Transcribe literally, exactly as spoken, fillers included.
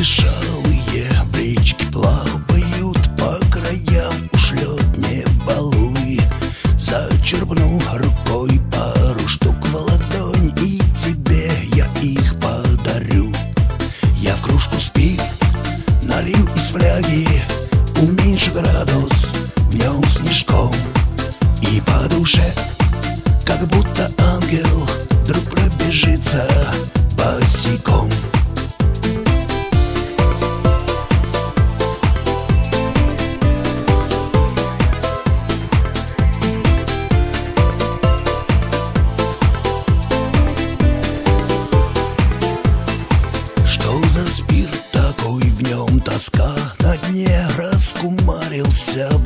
Дышалые в речке плавают по краям. Ушлет не балуй, зачерпну рукой пару штук в ладонь, и тебе я их подарю. Я в кружку спи налью из фляги, уменьшу градус в нем снежком, и по душе, как будто ангел, вдруг пробежится босиком. Что за спирт такой, в нем тоска на дне, раскумарился